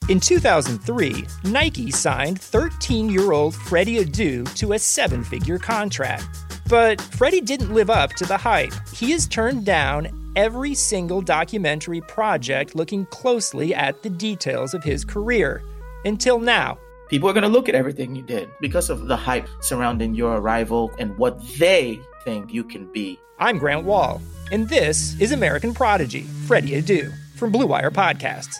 In 2003, Nike signed 13-year-old Freddie Adu to a 7-figure contract. But Freddie didn't live up to the hype. He has turned down every single documentary project looking closely at the details of his career. Until now. People are going to look at everything you did because of the hype surrounding your arrival and what they think you can be. I'm Grant Wall, and this is American Prodigy, Freddie Adu, from Blue Wire Podcasts.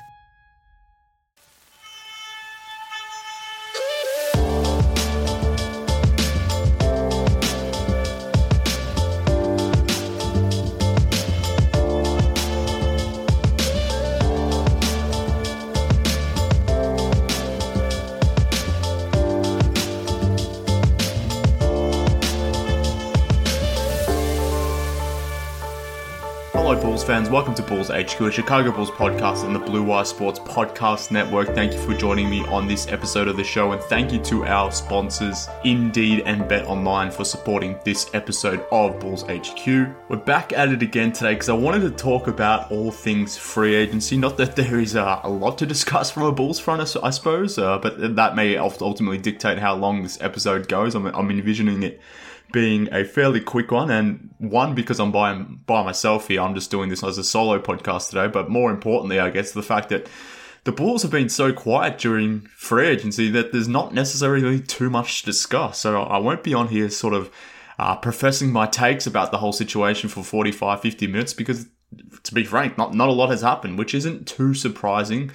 Hello Bulls fans, welcome to Bulls HQ, a Chicago Bulls podcast on the Blue Wire Sports Podcast Network. Thank you for joining me on this episode of the show, and thank you to our sponsors, Indeed and BetOnline, for supporting this episode of Bulls HQ. We're back at it again today because I wanted to talk about all things free agency. Not that there is a lot to discuss from a Bulls front, I suppose, but that may ultimately dictate how long this episode goes. I'm envisioning it being a fairly quick one, and one because I'm by myself here. I'm just doing this as a solo podcast today, but more importantly, I guess, the fact that the Bulls have been so quiet during free agency that there's not necessarily too much to discuss. So I won't be on here sort of professing my takes about the whole situation for 45, 50 minutes because, to be frank, not a lot has happened, which isn't too surprising.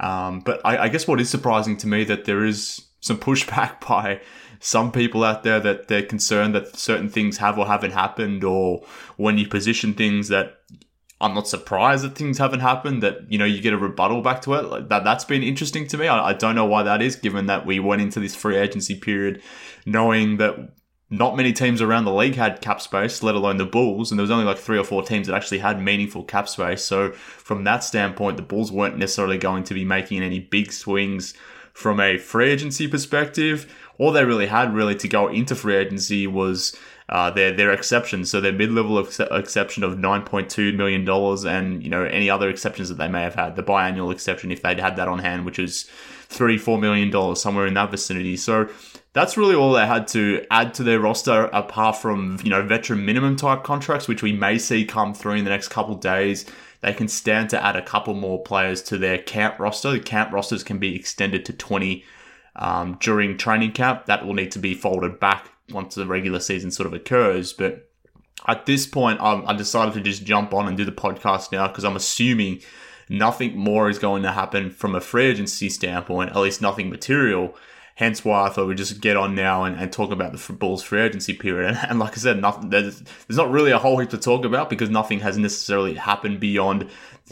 But I guess what is surprising to me that there is some pushback by some people out there that they're concerned that certain things have or haven't happened, or when you position things that I'm not surprised that things haven't happened, that, you know, you get a rebuttal back to it. Like that's been interesting to me. I don't know why that is, given that we went into this free agency period knowing that not many teams around the league had cap space, let alone the Bulls, and there was only like 3 or 4 teams that actually had meaningful cap space. So from that standpoint, the Bulls weren't necessarily going to be making any big swings from a free agency perspective. All they really had to go into free agency was their exceptions. So their mid-level exception of $9.2 million and, you know, any other exceptions that they may have had. The biannual exception, if they'd had that on hand, which is $3-4 million, somewhere in that vicinity. So that's really all they had to add to their roster, apart from, you know, veteran minimum type contracts, which we may see come through in the next couple of days. They can stand to add a couple more players to their camp roster. The camp rosters can be extended to 20 during training camp. That will need to be folded back once the regular season sort of occurs. But at this point, I decided to just jump on and do the podcast now because I'm assuming nothing more is going to happen from a free agency standpoint, at least nothing material. Hence why I thought we'd just get on now and talk about the Bulls free agency period. And like I said, there's not really a whole heap to talk about because nothing has necessarily happened beyond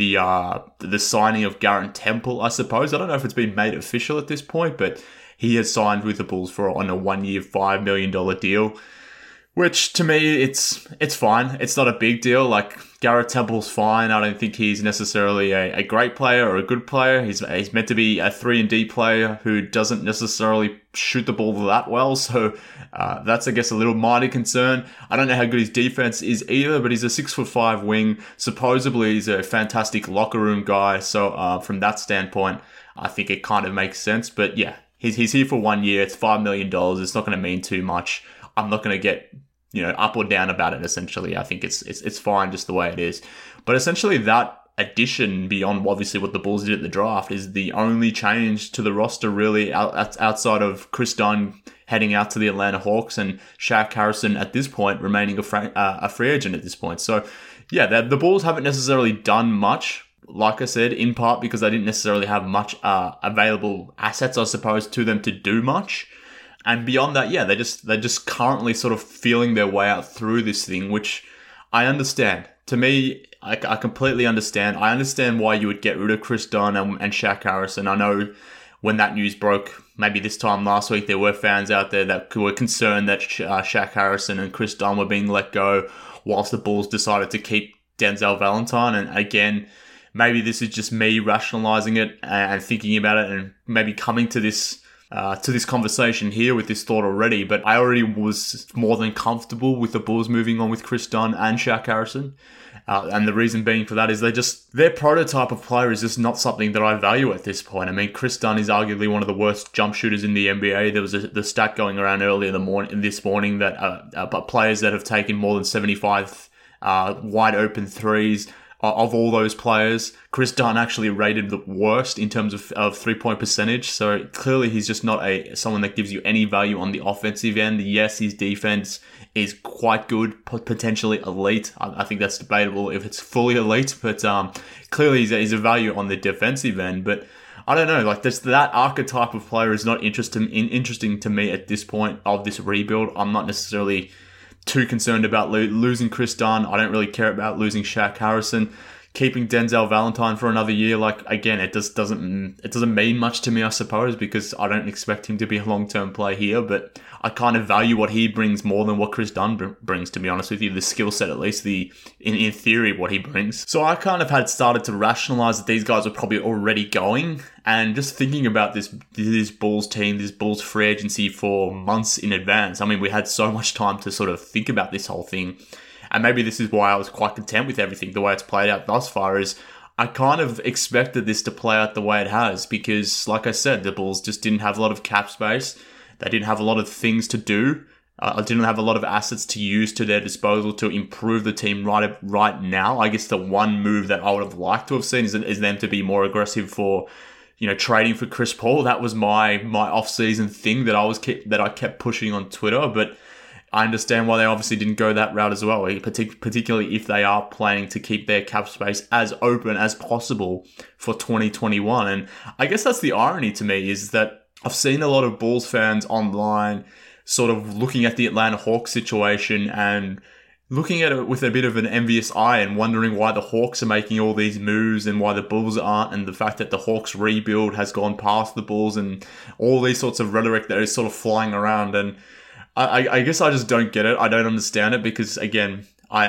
the signing of Garrett Temple, I suppose. I don't know if it's been made official at this point, but he has signed with the Bulls on a 1-year, $5 million deal, which to me, it's fine. It's not a big deal. Like, Garrett Temple's fine. I don't think he's necessarily a great player or a good player. He's meant to be a 3-and-D player who doesn't necessarily shoot the ball that well. So that's, I guess, a little minor concern. I don't know how good his defense is either, but he's a 6'5" wing. Supposedly, he's a fantastic locker room guy. So from that standpoint, I think it kind of makes sense. But yeah, he's here for 1 year. It's $5 million. It's not going to mean too much. I'm not going to get, you know, up or down about it, essentially. I think it's fine just the way it is. But essentially that addition, beyond obviously what the Bulls did at the draft, is the only change to the roster really outside of Chris Dunn heading out to the Atlanta Hawks and Shaq Harrison at this point remaining a free agent at this point. So yeah, the Bulls haven't necessarily done much, like I said, in part because they didn't necessarily have much available assets, I suppose, to them to do much. And beyond that, yeah, they're just currently sort of feeling their way out through this thing, which I understand. To me, I completely understand. I understand why you would get rid of Chris Dunn and Shaq Harrison. I know when that news broke, maybe this time last week, there were fans out there that were concerned that Shaq Harrison and Chris Dunn were being let go whilst the Bulls decided to keep Denzel Valentine. And again, maybe this is just me rationalizing it and thinking about it and maybe coming to this conversation here with this thought already, but I already was more than comfortable with the Bulls moving on with Chris Dunn and Shaq Harrison. And the reason being for that is their prototype of player is just not something that I value at this point. I mean, Chris Dunn is arguably one of the worst jump shooters in the NBA. There was the stat going around earlier this morning that players that have taken more than 75 wide open threes, of all those players, Chris Dunn actually rated the worst in terms of 3-point percentage. So clearly he's just not someone that gives you any value on the offensive end. Yes, his defense is quite good, potentially elite. I think that's debatable if it's fully elite, but clearly he's a value on the defensive end. But I don't know, like that archetype of player is not interesting to me at this point of this rebuild. I'm not necessarily too concerned about losing Chris Dunn. I don't really care about losing Shaq Harrison. Keeping Denzel Valentine for another year, like, again, it doesn't mean much to me, I suppose, because I don't expect him to be a long-term play here, but I kind of value what he brings more than what Chris Dunn brings, to be honest with you. The skill set, at least, in theory, what he brings. So I kind of had started to rationalize that these guys were probably already going, and just thinking about this Bulls team, this Bulls free agency for months in advance. I mean, we had so much time to sort of think about this whole thing. And maybe this is why I was quite content with everything, the way it's played out thus far, is I kind of expected this to play out the way it has because, like I said, the Bulls just didn't have a lot of cap space. They didn't have a lot of things to do. Didn't have a lot of assets to use to their disposal to improve the team right now. I guess the one move that I would have liked to have seen is them to be more aggressive for, trading for Chris Paul. That was my off-season thing that I kept pushing on Twitter, but I understand why they obviously didn't go that route as well, particularly if they are planning to keep their cap space as open as possible for 2021. And I guess that's the irony to me, is that I've seen a lot of Bulls fans online sort of looking at the Atlanta Hawks situation and looking at it with a bit of an envious eye and wondering why the Hawks are making all these moves and why the Bulls aren't, and the fact that the Hawks rebuild has gone past the Bulls and all these sorts of rhetoric that is sort of flying around. And I guess I just don't get it. I don't understand it because, again,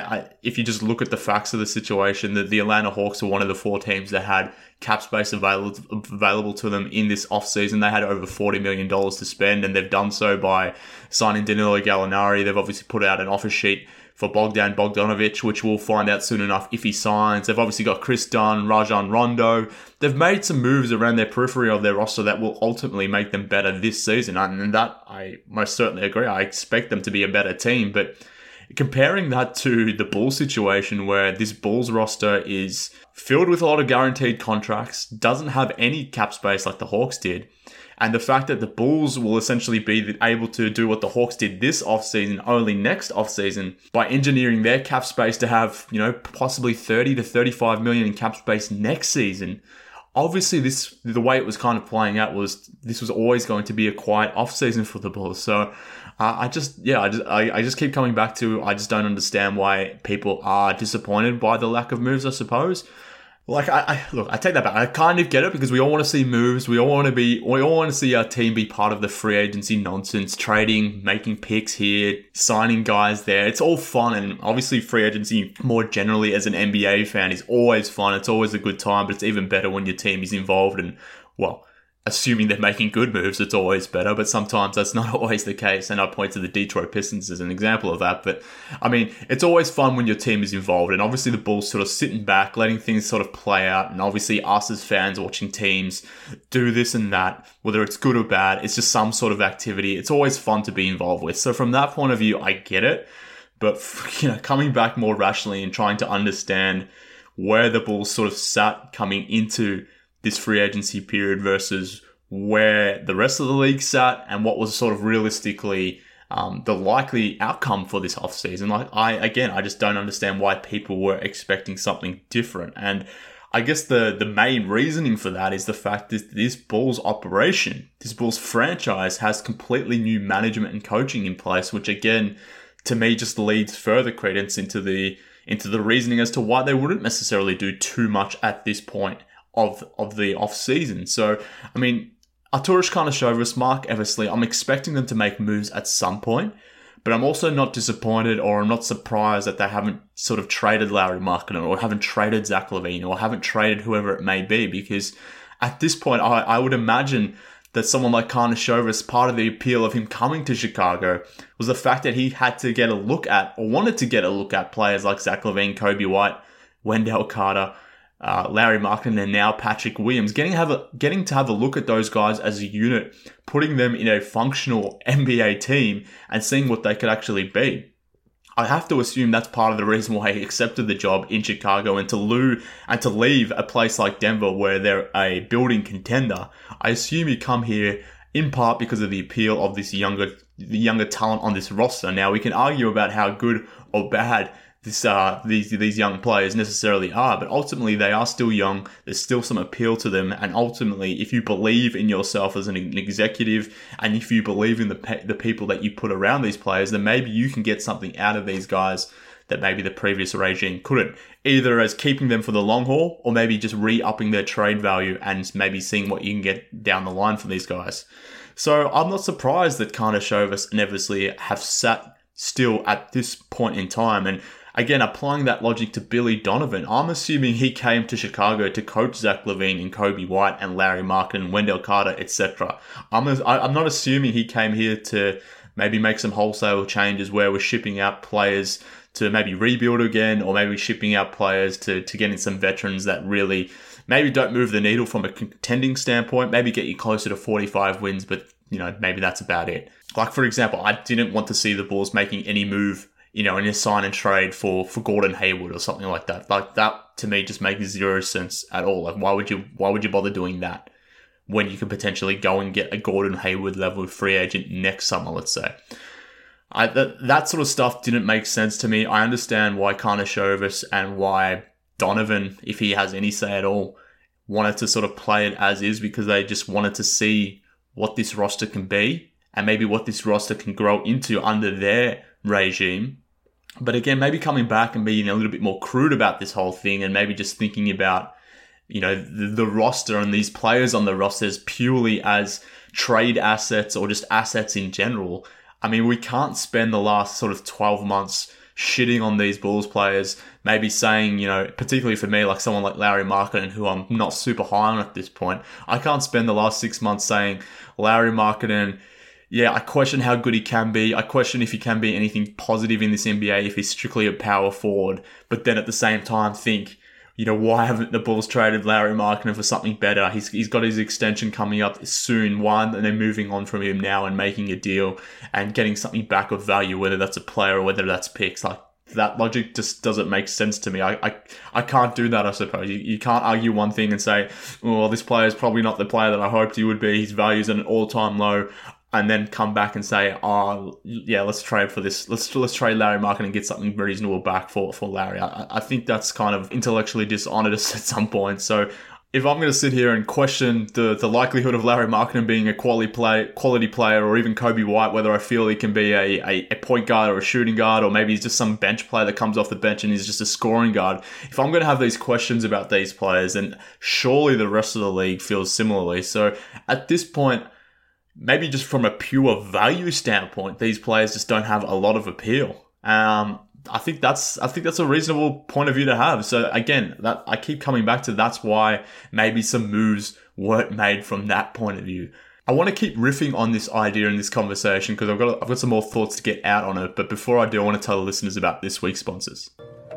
if you just look at the facts of the situation, that the Atlanta Hawks were one of the 4 teams that had cap space available to them in this offseason. They had over $40 million to spend, and they've done so by signing Danilo Gallinari. They've obviously put out an offer sheet for Bogdan Bogdanovic, which we'll find out soon enough if he signs. They've obviously got Chris Dunn, Rajon Rondo. They've made some moves around their periphery of their roster that will ultimately make them better this season. And that, I most certainly agree. I expect them to be a better team. But comparing that to the Bulls situation, where this Bulls roster is filled with a lot of guaranteed contracts, doesn't have any cap space like the Hawks did, and the fact that the Bulls will essentially be able to do what the Hawks did this offseason, only next offseason, by engineering their cap space to have, possibly 30 to 35 million in cap space next season. Obviously, the way it was kind of playing out was this was always going to be a quiet offseason for the Bulls. So I just keep coming back to, I just don't understand why people are disappointed by the lack of moves, I suppose. Like, I take that back. I kind of get it because we all want to see moves. We all want to see our team be part of the free agency nonsense, trading, making picks here, signing guys there. It's all fun. And obviously free agency more generally as an NBA fan is always fun. It's always a good time, but it's even better when your team is involved and, well, assuming they're making good moves, it's always better, but sometimes that's not always the case. And I point to the Detroit Pistons as an example of that. But I mean, it's always fun when your team is involved. And obviously the Bulls sort of sitting back, letting things sort of play out. And obviously us as fans watching teams do this and that, whether it's good or bad, it's just some sort of activity. It's always fun to be involved with. So from that point of view, I get it. But, coming back more rationally and trying to understand where the Bulls sort of sat coming into this free agency period versus where the rest of the league sat and what was sort of realistically the likely outcome for this offseason. Like, I just don't understand why people were expecting something different. And I guess the main reasoning for that is the fact that this Bulls operation, this Bulls franchise has completely new management and coaching in place, which again, to me, just leads further credence into the reasoning as to why they wouldn't necessarily do too much at this point of the off season. So, I mean, Arturas Karnisovas, Mark Eversley, I'm expecting them to make moves at some point, but I'm also not disappointed or I'm not surprised that they haven't sort of traded Lauri Markkanen or haven't traded Zach LaVine or haven't traded whoever it may be, because at this point, I would imagine that someone like Karnisovas, part of the appeal of him coming to Chicago was the fact that he had to get a look at, or wanted to get a look at, players like Zach LaVine, Kobe White, Wendell Carter, Lauri Markkanen, and now Patrick Williams. Getting to have a look at those guys as a unit, putting them in a functional NBA team and seeing what they could actually be. I have to assume that's part of the reason why he accepted the job in Chicago, and to leave a place like Denver where they're a building contender. I assume you come here in part because of the appeal of the younger talent on this roster. Now, we can argue about how good or bad these young players necessarily are, but ultimately they are still young. There's still some appeal to them, and ultimately, if you believe in yourself as an executive, and if you believe in the people that you put around these players, then maybe you can get something out of these guys that maybe the previous regime couldn't, either as keeping them for the long haul, or maybe just re-upping their trade value and maybe seeing what you can get down the line for these guys. So I'm not surprised that Karnisovas and Eversley have sat still at this point in time. And again, applying that logic to Billy Donovan, I'm assuming he came to Chicago to coach Zach LaVine and Kobe White and Lauri Markkanen, Wendell Carter, etc. I'm not assuming he came here to maybe make some wholesale changes where we're shipping out players to maybe rebuild again, or maybe shipping out players to get in some veterans that really maybe don't move the needle from a contending standpoint, maybe get you closer to 45 wins, but maybe that's about it. Like, for example, I didn't want to see the Bulls making any move in a sign and trade for Gordon Hayward or something like that. Like, that to me just makes zero sense at all. Like, why would you bother doing that when you could potentially go and get a Gordon Hayward level free agent next summer, let's say? That sort of stuff didn't make sense to me. I understand why Karnisovas and why Donovan, if he has any say at all, wanted to sort of play it as is, because they just wanted to see what this roster can be and maybe what this roster can grow into under their regime. But again, maybe coming back and being a little bit more crude about this whole thing, and maybe just thinking about, the roster and these players on the rosters purely as trade assets or just assets in general. I mean, we can't spend the last sort of 12 months shitting on these Bulls players, maybe saying, particularly for me, like someone like Lauri Markkanen, who I'm not super high on at this point. I can't spend the last 6 months saying, Lauri Markkanen, yeah, I question how good he can be. I question if he can be anything positive in this NBA if he's strictly a power forward. But then at the same time think, why haven't the Bulls traded Lauri Markkanen for something better? He's got his extension coming up soon. Why aren't they moving on from him now and making a deal and getting something back of value, whether that's a player or whether that's picks? Like, that logic just doesn't make sense to me. I can't do that, I suppose. You can't argue one thing and say, well, this player is probably not the player that I hoped he would be. His value's at an all-time low. And then come back and say, let's trade for this. Let's trade Lauri Markkanen and get something reasonable back for Lauri. I think that's kind of intellectually dishonest at some point. So if I'm going to sit here and question the likelihood of Lauri Markkanen being a quality player, or even Kobe White, whether I feel he can be a point guard or a shooting guard, or maybe he's just some bench player that comes off the bench and he's just a scoring guard. If I'm going to have these questions about these players, then surely the rest of the league feels similarly. So at this point, maybe just from a pure value standpoint, these players just don't have a lot of appeal. I think that's a reasonable point of view to have. So again, that I keep coming back to, that's why maybe some moves weren't made from that point of view. I want to keep riffing on this idea in this conversation because I've got some more thoughts to get out on it. But before I do, I want to tell the listeners about this week's sponsors.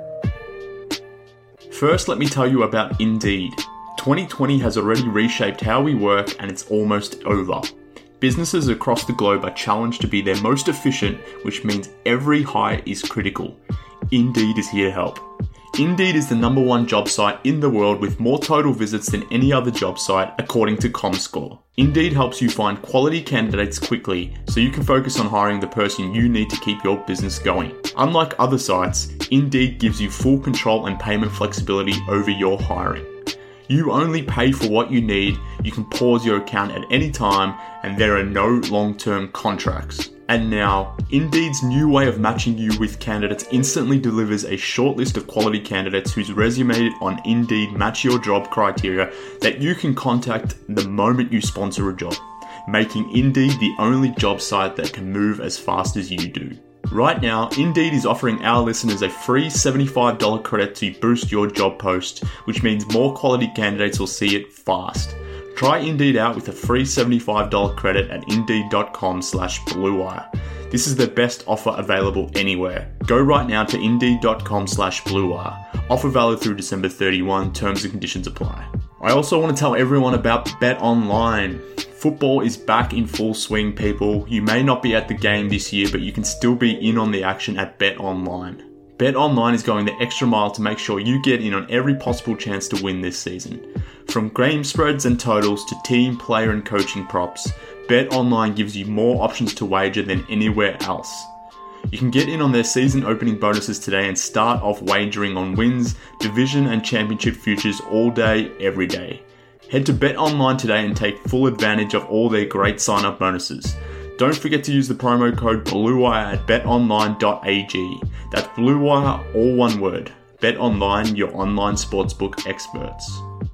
First, let me tell you about Indeed. 2020 has already reshaped how we work, and it's almost over. Businesses across the globe are challenged to be their most efficient, which means every hire is critical. Indeed is here to help. Indeed is the #1 job site in the world with more total visits than any other job site, according to Comscore. Indeed helps you find quality candidates quickly, so you can focus on hiring the person you need to keep your business going. Unlike other sites, Indeed gives you full control and payment flexibility over your hiring. You only pay for what you need, you can pause your account at any time, and there are no long-term contracts. And now, Indeed's new way of matching you with candidates instantly delivers a short list of quality candidates whose resume on Indeed match your job criteria that you can contact the moment you sponsor a job, making Indeed the only job site that can move as fast as you do. Right now, Indeed is offering our listeners a free $75 credit to boost your job post, which means more quality candidates will see it fast. Try Indeed out with a free $75 credit at Indeed.com/BlueWire. This is the best offer available anywhere. Go right now to Indeed.com/BlueWire. Offer valid through December 31. Terms and conditions apply. I also want to tell everyone about BetOnline. Football is back in full swing, people. You may not be at the game this year, but you can still be in on the action at BetOnline. BetOnline is going the extra mile to make sure you get in on every possible chance to win this season. From game spreads and totals to team, player and coaching props, BetOnline gives you more options to wager than anywhere else. You can get in on their season opening bonuses today and start off wagering on wins, division and championship futures all day, every day. Head to BetOnline today and take full advantage of all their great sign-up bonuses. Don't forget to use the promo code BLUEWIRE at betonline.ag. That's BLUEWIRE, all one word. BetOnline, your online sportsbook experts.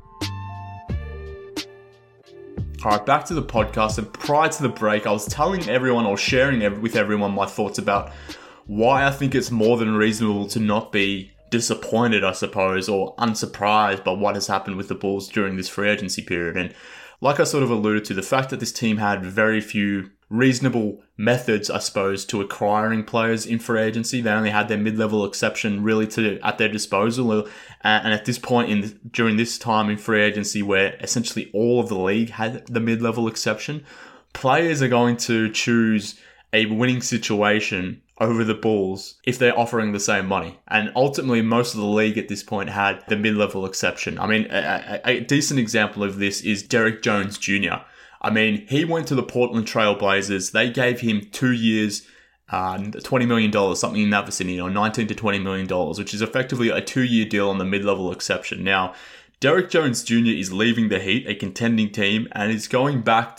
Alright, back to the podcast, and prior to the break, I was telling everyone or sharing with everyone my thoughts about why I think it's more than reasonable to not be disappointed, I suppose, or unsurprised by what has happened with the Bulls during this free agency period. And like I sort of alluded to, the fact that this team had very few reasonable methods, I suppose, to acquiring players in free agency. They only had their mid-level exception really at their disposal. And at this point during this time in free agency where essentially all of the league had the mid-level exception, players are going to choose a winning situation over the Bulls if they're offering the same money. And ultimately, most of the league at this point had the mid-level exception. I mean, a decent example of this is Derrick Jones Jr. I mean, he went to the Portland Trail Blazers. They gave him 2 years, $20 million, something in that vicinity, $19 to $20 million, which is effectively a 2-year deal on the mid-level exception. Now, Derrick Jones Jr. is leaving the Heat, a contending team, and is going going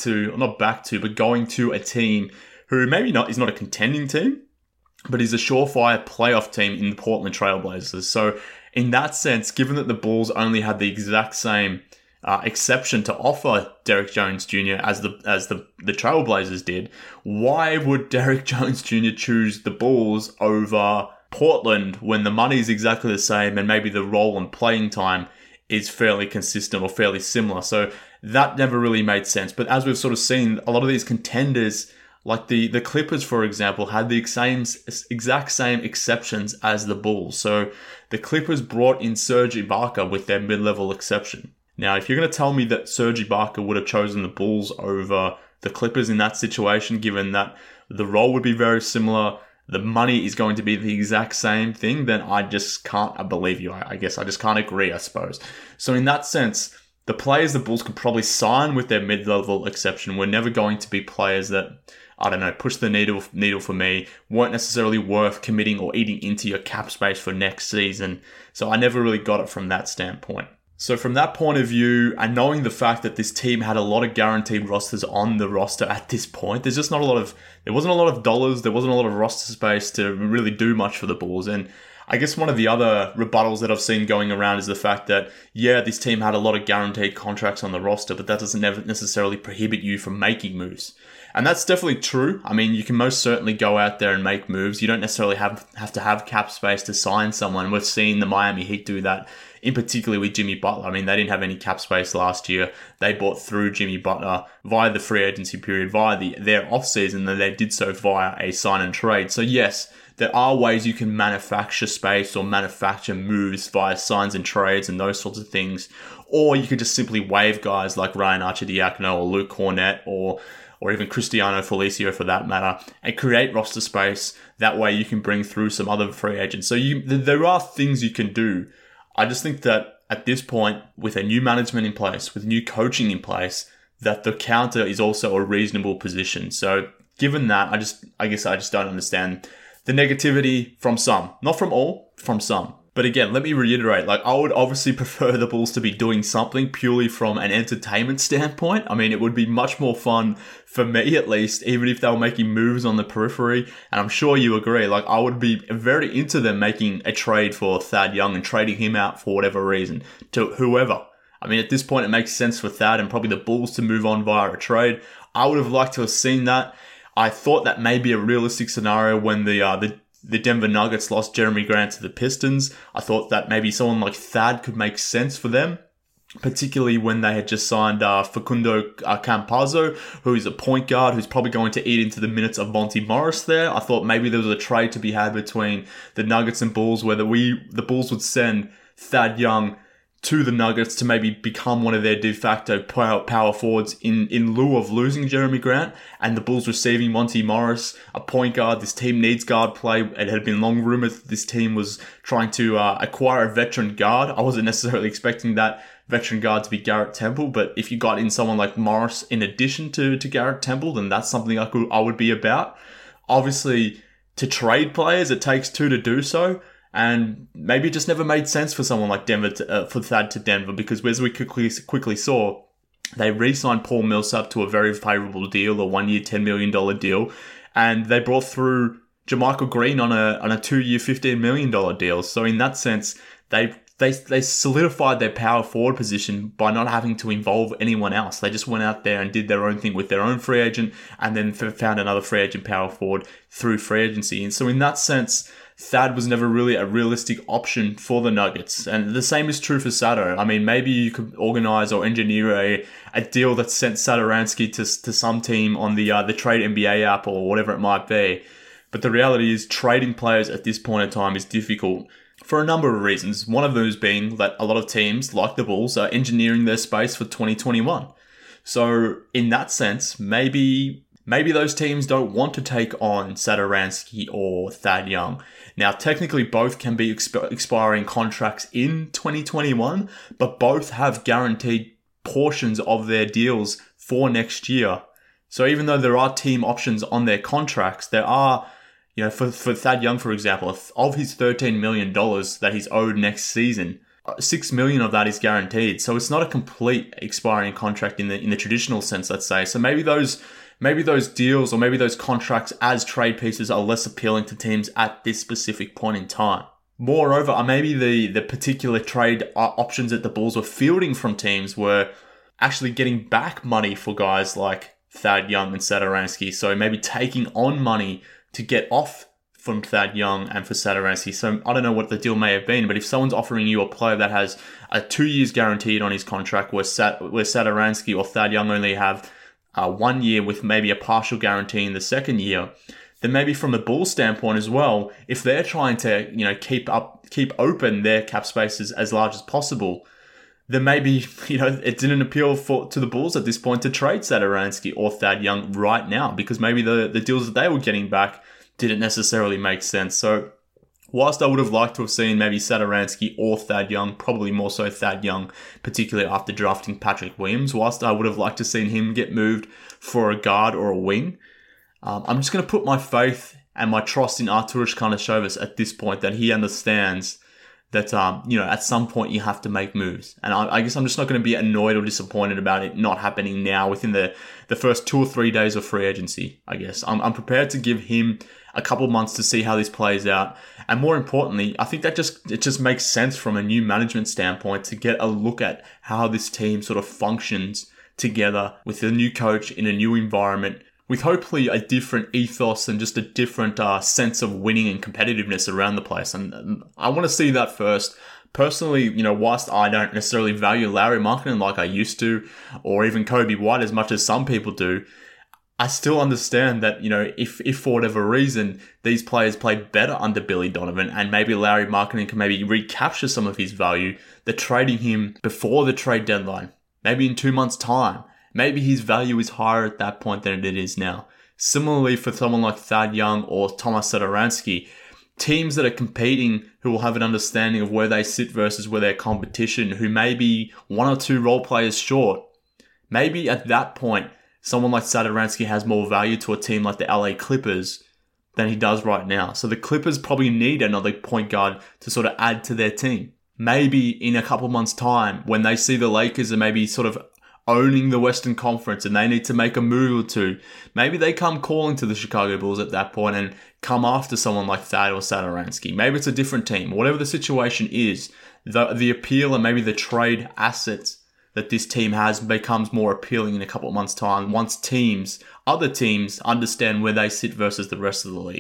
to a team who maybe is not a contending team, but is a surefire playoff team in the Portland Trail Blazers. So, in that sense, given that the Bulls only had the exact same exception to offer Derrick Jones Jr. as the Trailblazers did, why would Derrick Jones Jr. choose the Bulls over Portland when the money is exactly the same and maybe the role and playing time is fairly consistent or fairly similar? So that never really made sense. But as we've sort of seen, a lot of these contenders, like the Clippers, for example, had the exact same exceptions as the Bulls. So the Clippers brought in Serge Ibaka with their mid-level exception. Now, if you're going to tell me that Serge Ibaka would have chosen the Bulls over the Clippers in that situation, given that the role would be very similar, the money is going to be the exact same thing, then I just can't believe you. I guess I just can't agree, I suppose. So in that sense, the players the Bulls could probably sign with their mid-level exception were never going to be players that, I don't know, push the needle for me, weren't necessarily worth committing or eating into your cap space for next season. So I never really got it from that standpoint. So from that point of view, and knowing the fact that this team had a lot of guaranteed rosters on the roster at this point, there wasn't a lot of dollars, there wasn't a lot of roster space to really do much for the Bulls. And I guess one of the other rebuttals that I've seen going around is the fact that, yeah, this team had a lot of guaranteed contracts on the roster, but that doesn't necessarily prohibit you from making moves. And that's definitely true. I mean, you can most certainly go out there and make moves. You don't necessarily have to have cap space to sign someone. We've seen the Miami Heat do that, in particular with Jimmy Butler. I mean, they didn't have any cap space last year. They bought through Jimmy Butler via the free agency period, via their offseason, and they did so via a sign and trade. So yes, there are ways you can manufacture space or manufacture moves via signs and trades and those sorts of things. Or you could just simply waive guys like Ryan Arcidiacono or Luke Cornett or even Cristiano Felicio for that matter, and create roster space. That way you can bring through some other free agents. So there are things you can do. I just think that at this point, with a new management in place, with new coaching in place, that the counter is also a reasonable position. So given that, I guess I just don't understand the negativity from some. Not from all, from some. But again, let me reiterate, I would obviously prefer the Bulls to be doing something purely from an entertainment standpoint. I mean, it would be much more fun for me, at least, even if they were making moves on the periphery. And I'm sure you agree, I would be very into them making a trade for Thad Young and trading him out for whatever reason to whoever. I mean, at this point, it makes sense for Thad and probably the Bulls to move on via a trade. I would have liked to have seen that. I thought that may be a realistic scenario when the Denver Nuggets lost Jeremy Grant to the Pistons. I thought that maybe someone like Thad could make sense for them. particularly when they had just signed Facundo Campazzo, who is a point guard who's probably going to eat into the minutes of Monty Morris there. I thought maybe there was a trade to be had between the Nuggets and Bulls, where the Bulls would send Thad Young to the Nuggets to maybe become one of their de facto power forwards in lieu of losing Jeremy Grant, and the Bulls receiving Monty Morris, a point guard. This team needs guard play. It had been long rumored that this team was trying to acquire a veteran guard. I wasn't necessarily expecting that veteran guard to be Garrett Temple, but if you got in someone like Morris in addition to Garrett Temple, then that's something I would be about. Obviously, to trade players, it takes two to do so. And maybe it just never made sense for someone like Denver for Thad to Denver, because as we quickly saw, they re-signed Paul Millsap to a very favorable deal, a 1-year, $10 million deal, and they brought through JaMychal Green on a 2-year, $15 million deal. So in that sense, they solidified their power forward position by not having to involve anyone else. They just went out there and did their own thing with their own free agent, and then found another free agent power forward through free agency. And so in that sense, Thad was never really a realistic option for the Nuggets. And the same is true for Sato. I mean, maybe you could organize or engineer a deal that sent Satoransky to some team on the Trade NBA app or whatever it might be. But the reality is trading players at this point in time is difficult for a number of reasons. One of those being that a lot of teams, like the Bulls, are engineering their space for 2021. So in that sense, maybe those teams don't want to take on Satoransky or Thad Young. Now, technically, both can be expiring contracts in 2021, but both have guaranteed portions of their deals for next year. So even though there are team options on their contracts, there are, for Thad Young, for example, of his $13 million that he's owed next season, $6 million of that is guaranteed. So it's not a complete expiring contract in the traditional sense, let's say. So maybe those deals or maybe those contracts as trade pieces are less appealing to teams at this specific point in time. Moreover, maybe the particular trade options that the Bulls were fielding from teams were actually getting back money for guys like Thad Young and Satoransky. So maybe taking on money to get off from Thad Young and for Satoransky. So I don't know what the deal may have been, but if someone's offering you a player that has a 2 years guaranteed on his contract where Satoransky or Thad Young only have 1 year with maybe a partial guarantee in the second year, then maybe from the Bulls standpoint as well, if they're trying to, keep open their cap spaces as large as possible, then maybe, it didn't appeal to the Bulls at this point to trade Satoransky or Thad Young right now, because maybe the deals that they were getting back didn't necessarily make sense. So whilst I would have liked to have seen maybe Satoransky or Thad Young, probably more so Thad Young, particularly after drafting Patrick Williams, whilst I would have liked to have seen him get moved for a guard or a wing, I'm just going to put my faith and my trust in Arturas Karnisovas at this point, that he understands that, at some point you have to make moves. And I guess I'm just not going to be annoyed or disappointed about it not happening now within the first 2 or 3 days of free agency, I guess. I'm prepared to give him a couple of months to see how this plays out. And more importantly, I think that it just makes sense from a new management standpoint to get a look at how this team sort of functions together with a new coach in a new environment, with hopefully a different ethos and just a different sense of winning and competitiveness around the place. And I want to see that first. Personally, whilst I don't necessarily value Lauri Markkanen like I used to, or even Kobe White as much as some people do, I still understand that, if for whatever reason these players play better under Billy Donovan and maybe Lauri Markkanen can maybe recapture some of his value, that trading him before the trade deadline, maybe in 2 months' time, maybe his value is higher at that point than it is now. Similarly, for someone like Thad Young or Tomas Satoransky, teams that are competing who will have an understanding of where they sit versus where their competition, who may be 1 or 2 role players short, maybe at that point, someone like Satoransky has more value to a team like the LA Clippers than he does right now. So the Clippers probably need another point guard to sort of add to their team. Maybe in a couple months' time, when they see the Lakers are maybe sort of owning the Western Conference and they need to make a move or two, maybe they come calling to the Chicago Bulls at that point and come after someone like Thad or Satoransky. Maybe it's a different team. Whatever the situation is, the appeal and maybe the trade assets that this team has becomes more appealing in a couple of months' time once other teams understand where they sit versus the rest of the league.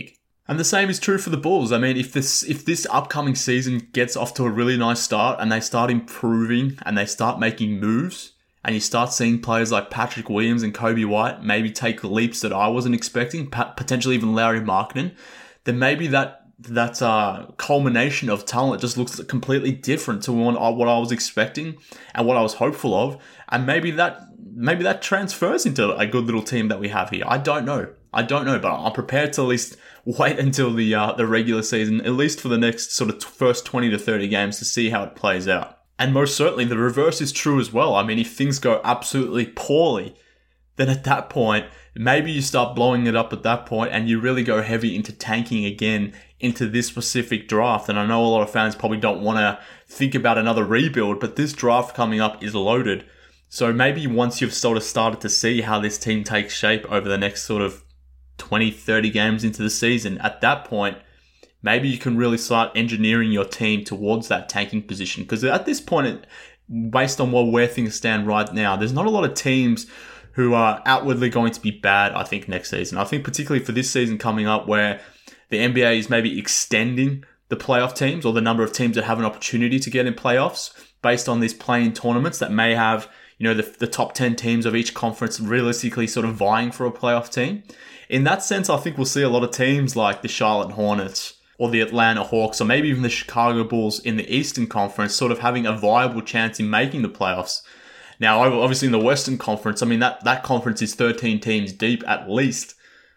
And the same is true for the Bulls. I mean, if this upcoming season gets off to a really nice start and they start improving and they start making moves, and you start seeing players like Patrick Williams and Kobe White maybe take leaps that I wasn't expecting, potentially even Lauri Markkanen, then maybe that culmination of talent just looks completely different to what I was expecting and what I was hopeful of. And maybe that transfers into a good little team that we have here. I don't know, but I'm prepared to at least wait until the regular season, at least for the next sort of first 20 to 30 games to see how it plays out. And most certainly the reverse is true as well. I mean, if things go absolutely poorly, then at that point, maybe you start blowing it up at that point and you really go heavy into tanking again into this specific draft. And I know a lot of fans probably don't want to think about another rebuild, but this draft coming up is loaded. So maybe once you've sort of started to see how this team takes shape over the next sort of 20, 30 games into the season, at that point, maybe you can really start engineering your team towards that tanking position. Because at this point, based on where things stand right now, there's not a lot of teams who are outwardly going to be bad, I think, next season. I think particularly for this season coming up where the NBA is maybe extending the playoff teams or the number of teams that have an opportunity to get in playoffs based on these play-in tournaments that may have, the top 10 teams of each conference realistically sort of vying for a playoff team. In that sense, I think we'll see a lot of teams like the Charlotte Hornets or the Atlanta Hawks or maybe even the Chicago Bulls in the Eastern Conference sort of having a viable chance in making the playoffs. Now, obviously in the Western Conference, I mean, that conference is 13 teams deep at least.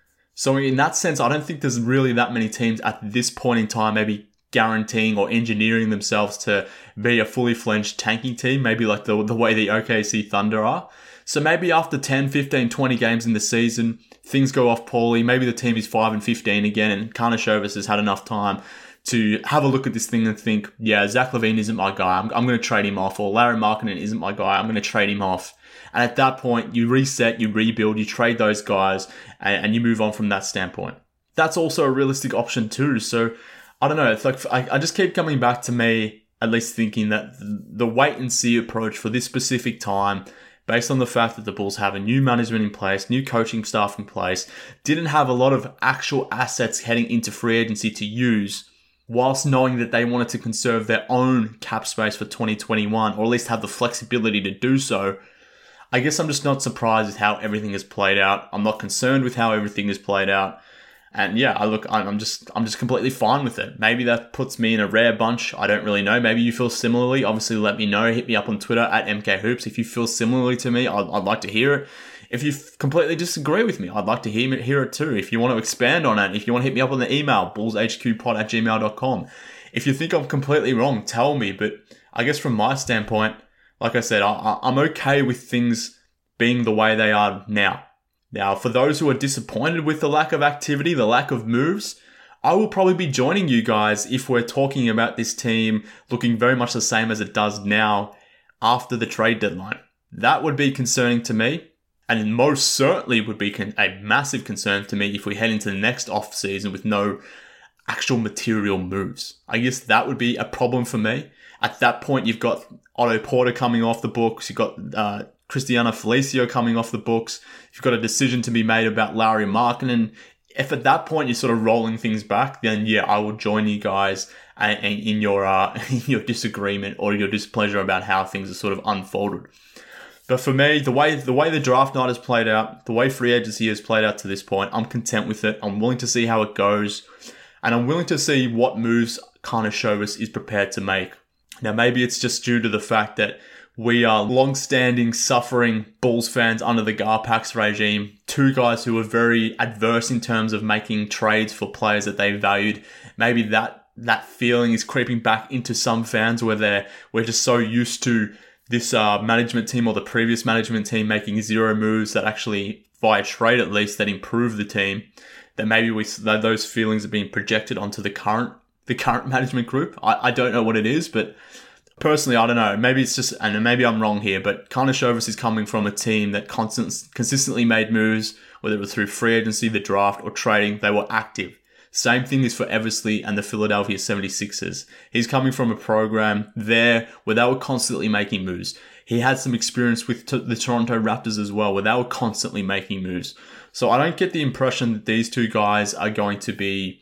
So in that sense, I don't think there's really that many teams at this point in time maybe guaranteeing or engineering themselves to be a fully fledged tanking team, maybe like the way the OKC Thunder are. So maybe after 10, 15, 20 games in the season, things go off poorly. Maybe the team is 5-15 again, and Karnisovas has had enough time to have a look at this thing and think, yeah, Zach LaVine isn't my guy. I'm going to trade him off. Or Lauri Markkanen isn't my guy. I'm going to trade him off. And at that point, you reset, you rebuild, you trade those guys, and you move on from that standpoint. That's also a realistic option too. So I don't know. It's like I just keep coming back to me, at least thinking that the wait and see approach for this specific time, based on the fact that the Bulls have a new management in place, new coaching staff in place, didn't have a lot of actual assets heading into free agency to use, whilst knowing that they wanted to conserve their own cap space for 2021, or at least have the flexibility to do so. I guess I'm just not surprised with how everything has played out. I'm not concerned with how everything has played out. And yeah, I'm just completely fine with it. Maybe that puts me in a rare bunch. I don't really know. Maybe you feel similarly. Obviously, let me know. Hit me up on Twitter at MKHoops. If you feel similarly to me, I'd like to hear it. If you completely disagree with me, I'd like to hear it too. If you want to expand on it, if you want to hit me up on the email, bullshqpod@gmail.com. If you think I'm completely wrong, tell me. But I guess from my standpoint, like I said, I'm okay with things being the way they are now. Now, for those who are disappointed with the lack of activity, the lack of moves, I will probably be joining you guys if we're talking about this team looking very much the same as it does now after the trade deadline. That would be concerning to me, and it most certainly would be a massive concern to me if we head into the next off season with no actual material moves. I guess that would be a problem for me. At that point, you've got Otto Porter coming off the books. You've got Cristiano Felicio coming off the books. You've got a decision to be made about Lauri Markkanen. If at that point you're sort of rolling things back, then yeah, I will join you guys in your disagreement or your displeasure about how things are sort of unfolded. But for me, the way the draft night has played out, the way free agency has played out to this point, I'm content with it. I'm willing to see how it goes, and I'm willing to see what moves Karnisovas is prepared to make. Now, maybe it's just due to the fact that we are long-standing, suffering Bulls fans under the Garpax regime. Two guys who were very adverse in terms of making trades for players that they valued. Maybe that feeling is creeping back into some fans where we're just so used to this management team or the previous management team making zero moves that actually, via trade at least, that improve the team. That maybe those feelings are being projected onto the current management group. I don't know what it is, but personally, I don't know. Maybe it's just, and maybe I'm wrong here, but Karnisovas is coming from a team that consistently made moves, whether it was through free agency, the draft, or trading. They were active. Same thing is for Eversley and the Philadelphia 76ers. He's coming from a program there where they were constantly making moves. He had some experience with the Toronto Raptors as well, where they were constantly making moves. So I don't get the impression that these two guys are going to be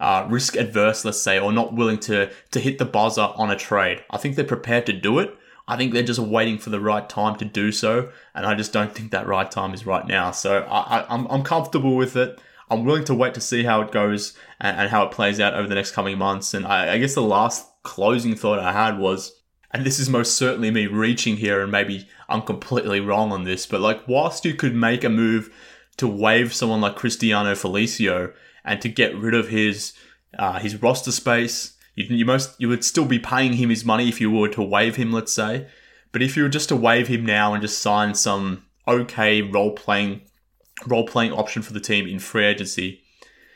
risk adverse, let's say, or not willing to hit the buzzer on a trade. I think they're prepared to do it. I think they're just waiting for the right time to do so, and I just don't think that right time is right now. So I'm comfortable with it. I'm willing to wait to see how it goes and how it plays out over the next coming months. And I guess the last closing thought I had was, and this is most certainly me reaching here, and maybe I'm completely wrong on this, but like, whilst you could make a move to waive someone like Cristiano Felicio and to get rid of his roster space, you would still be paying him his money if you were to waive him, let's say. But if you were just to waive him now and just sign some okay role-playing option for the team in free agency,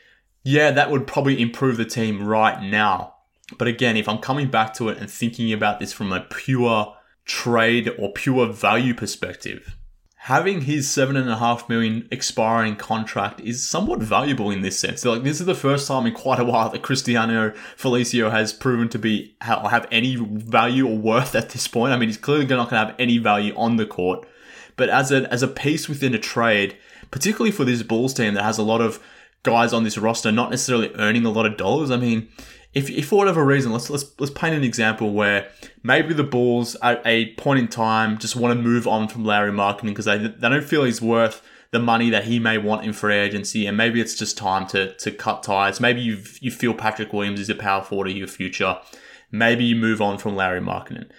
yeah, that would probably improve the team right now. But again, if I'm coming back to it and thinking about this from a pure trade or pure value perspective, having his $7.5 million expiring contract is somewhat valuable in this sense. Like, this is the first time in quite a while that Cristiano Felicio has proven to have any value or worth at this point. I mean, he's clearly not going to have any value on the court. But as a piece within a trade, particularly for this Bulls team that has a lot of guys on this roster not necessarily earning a lot of dollars, I mean, if for whatever reason, let's paint an example where maybe the Bulls at a point in time just want to move on from Lauri Markkanen because they don't feel he's worth the money that he may want in free agency, and maybe it's just time to cut ties. Maybe you feel Patrick Williams is a power forward of your future. Maybe you move on from Lauri Markkanen.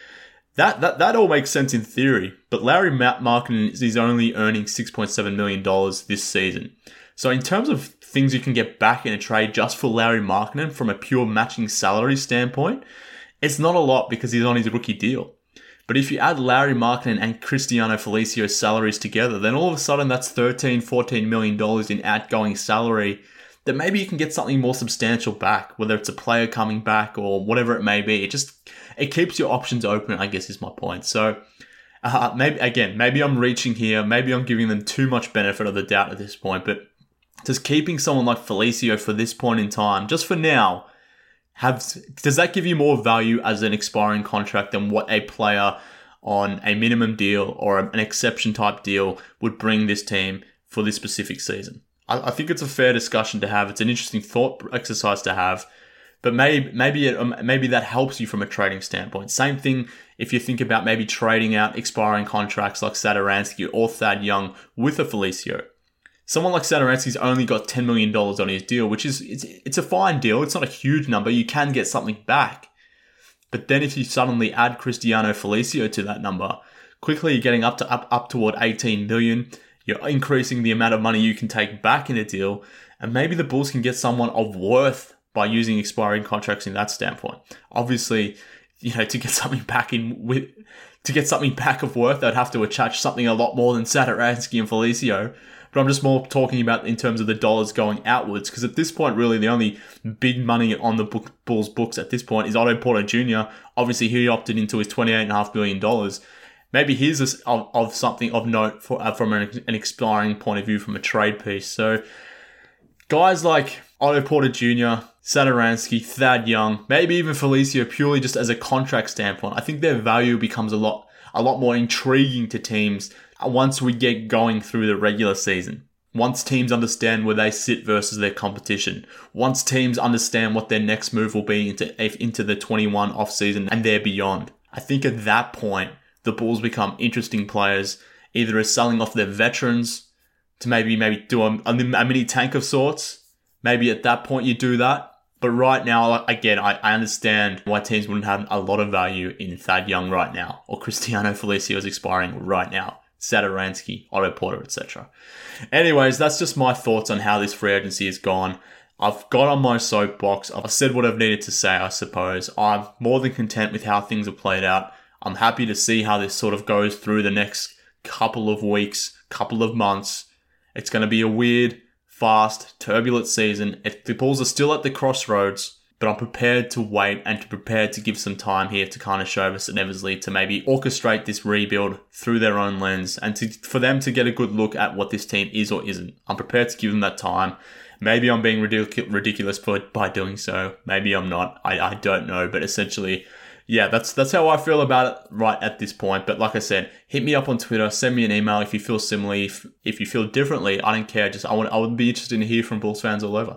That all makes sense in theory, but Lauri Markkanen is only earning $6.7 million this season. So in terms of things you can get back in a trade just for Lauri Markkanen from a pure matching salary standpoint, it's not a lot because he's on his rookie deal. But if you add Lauri Markkanen and Cristiano Felicio's salaries together, then all of a sudden that's $13-14 million in outgoing salary that maybe you can get something more substantial back, whether it's a player coming back or whatever it may be. It keeps your options open, I guess is my point. So maybe I'm reaching here. Maybe I'm giving them too much benefit of the doubt at this point, but does keeping someone like Felicio for this point in time, just for now, does that give you more value as an expiring contract than what a player on a minimum deal or an exception type deal would bring this team for this specific season? I think it's a fair discussion to have. It's an interesting thought exercise to have, but maybe that helps you from a trading standpoint. Same thing if you think about maybe trading out expiring contracts like Satoransky or Thad Young with a Felicio. Someone like Satoransky's only got $10 million on his deal, which is it's a fine deal. It's not a huge number. You can get something back. But then if you suddenly add Cristiano Felicio to that number, quickly you're getting up toward $18 million. You're increasing the amount of money you can take back in a deal, and maybe the Bulls can get someone of worth by using expiring contracts in that standpoint. Obviously, to get something back of worth, they'd have to attach something a lot more than Satoransky and Felicio. But I'm just more talking about in terms of the dollars going outwards, because at this point, really, the only big money on the Bulls' books at this point is Otto Porter Jr. Obviously, he opted into his $28.5 million. Maybe here's of something of note from an expiring point of view from a trade piece. So guys like Otto Porter Jr., Satoransky, Thad Young, maybe even Felicio, purely just as a contract standpoint, I think their value becomes a lot more intriguing to teams once we get going through the regular season. Once teams understand where they sit versus their competition. Once teams understand what their next move will be into the 21 offseason and there beyond. I think at that point, the Bulls become interesting players, either as selling off their veterans to maybe do a mini tank of sorts. Maybe at that point you do that. But right now, again, I understand why teams wouldn't have a lot of value in Thad Young right now, or Cristiano Felicio is expiring right now, Satoransky, Otto Porter, etc. Anyways, that's just my thoughts on how this free agency has gone. I've got on my soapbox. I've said what I've needed to say, I suppose. I'm more than content with how things have played out. I'm happy to see how this sort of goes through the next couple of weeks, couple of months. It's going to be a weird, fast, turbulent season. The Bulls are still at the crossroads, but I'm prepared to wait and prepared to give some time here to kind of show us at Eversley to maybe orchestrate this rebuild through their own lens and for them to get a good look at what this team is or isn't. I'm prepared to give them that time. Maybe I'm being ridiculous by doing so. Maybe I'm not. I don't know, but essentially, yeah, that's how I feel about it right at this point. But like I said, hit me up on Twitter, send me an email if you feel similarly. If you feel differently, I don't care. I would be interested to hear from Bulls fans all over.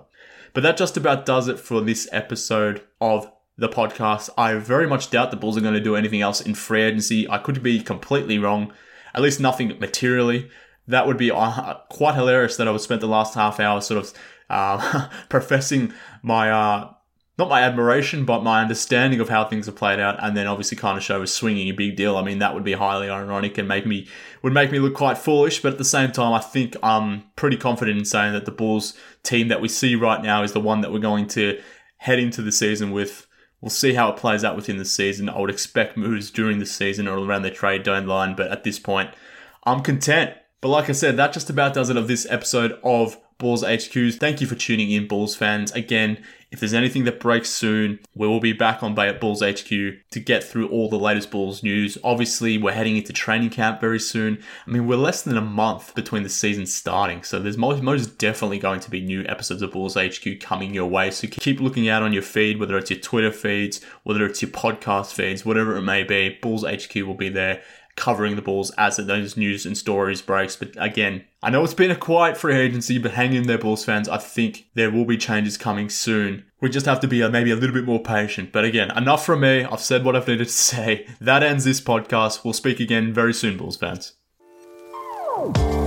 But that just about does it for this episode of the podcast. I very much doubt the Bulls are going to do anything else in free agency. I could be completely wrong, at least nothing materially. That would be quite hilarious that I would spend the last half hour sort of professing my, not my admiration, but my understanding of how things are played out, and then obviously kind of show a swinging a big deal. I mean, that would be highly ironic and would make me look quite foolish, but at the same time, I think I'm pretty confident in saying that the Bulls team that we see right now is the one that we're going to head into the season with. We'll see how it plays out within the season. I would expect moves during the season or around the trade deadline, but at this point, I'm content. But like I said, that just about does it of this episode of Bulls HQ. Thank you for tuning in, Bulls fans. Again, if there's anything that breaks soon, we will be back on Bulls HQ to get through all the latest Bulls news. Obviously, we're heading into training camp very soon. I mean, we're less than a month between the season starting, so there's most definitely going to be new episodes of Bulls HQ coming your way. So keep looking out on your feed, whether it's your Twitter feeds, whether it's your podcast feeds, whatever it may be. Bulls HQ will be there, covering the Bulls as those news and stories breaks. But again, I know it's been a quiet free agency, but hang in there, Bulls fans. I think there will be changes coming soon. We just have to be maybe a little bit more patient. But again, enough from me. I've said what I've needed to say. That ends this podcast. We'll speak again very soon, Bulls fans.